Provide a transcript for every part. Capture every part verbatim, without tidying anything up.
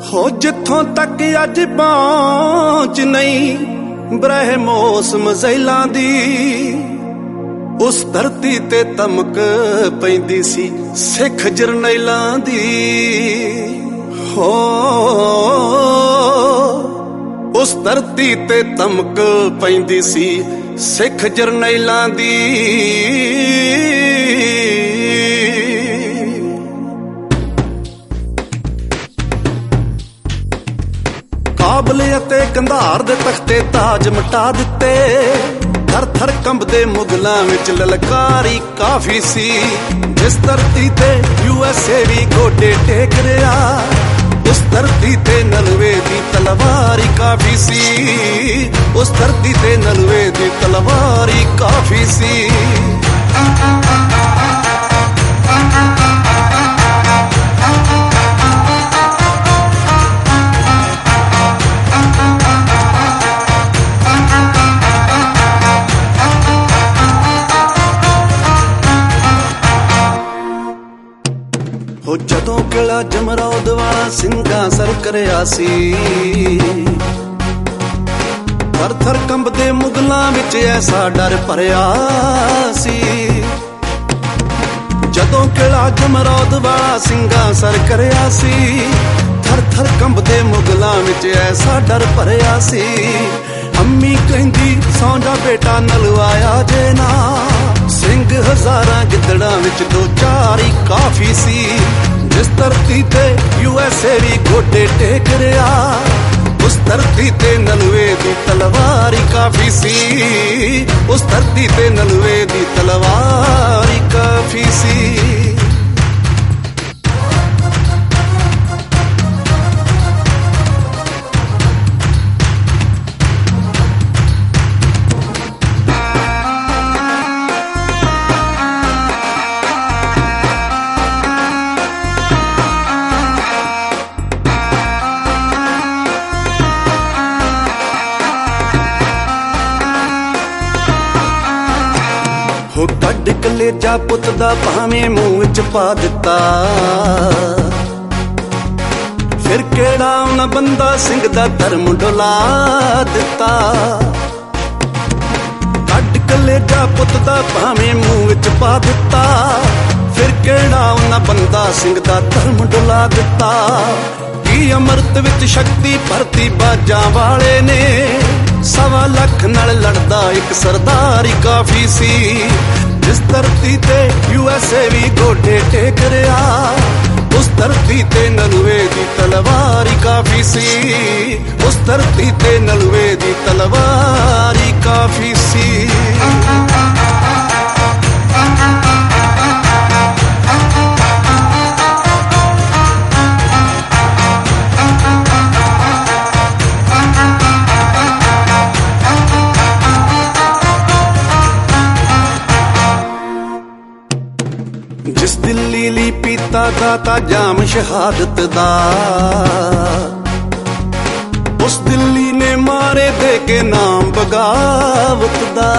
हो जिथों तक अज पहुंच नहीं ब्रह्मोस मज़ैलां दी, उस धरती ते तमक पैंदी सी सिख जरनैलां दी। हो उस धरती ते तमक पैंदी सी सिख जरनैलां दी। काबल अते कंधार दे तख्ते ताज मटा दिते, थर थर कंबदे मुगलां विच ललकारी काफी सी। जिस धरती ते यूएसए भी गोडे टेक रिया, उस धरती ते नलवे दी तलवारी काफी सी। उस धरती ते नलवे दी तलवारी काफी सी। हो जदों किला जमरौद वाला ਸਿੰਘਾਂ सर करिया सी, थर थर कंबदे मुगलां विच ऐसा डर भरिया सी। जदों किला जमरौद वाला ਸਿੰਘਾਂ सर करिया सी, थर थर कंबदे मुगलां विच ऐसा डर भरिया सी। अम्मी कहंदी सौं जा बेटा नलवाया जे ना, सिंह हजारां गिद्दड़ां विच दो चार ही काफी सी। जिस धरती ते यूएसए भी गोडे टेक रिया, उस धरती ते नलवे दी तलवारी काफी सी। उस धरती ते नलवे दी तलवारी काफी सी। हो कड कलेजा पुत दा भावें मूंह विच पा दिता, फिर केड़ा उन्हां बंदा सिंह दा धर्म डुला दिता। कड कलेजा पुत दा भावें मूंह विच पा दिता, फिर केड़ा उन्हां बंदा सिंह दा धर्म डुला दिता। की अमृत विच शक्ति भरती बाजां वाले ने, सवा लख नाल लड़दा एक सरदारी काफी सी। जिस धरती ते यूएसए भी गोडे टेक रिया, उस धरती ते नलवे दी तलवारी काफी सी। उस धरती ते नलवे दी तलवारी काफी सी। जिस दिल्ली ली पीता दाता जाम शहादत दा, उस दिल्ली ने मारे दे के नाम बगावत दा।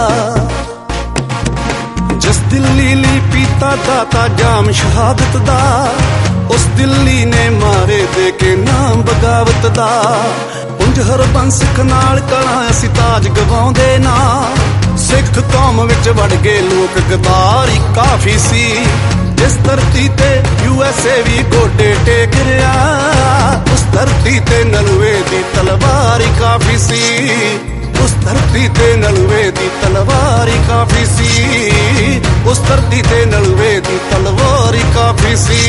जिस दिल्ली ली पीता दाता जाम शहादत दा, उस दिल्ली ने मारे दे के नाम बगावत दा। उंज हरबंस नाल कलां असीं ताज गवाउंदे ना, सिख कौम विच वड़ गए लोक गदारी काफी सी। जिस धरती ते यूएसए भी गोडे टेक रिया, उस धरती ते नलवे दी तलवारी काफी सी। उस धरती ते नलवे दी तलवारी काफी सी। उस धरती ते नलवे दी तलवारी काफी सी।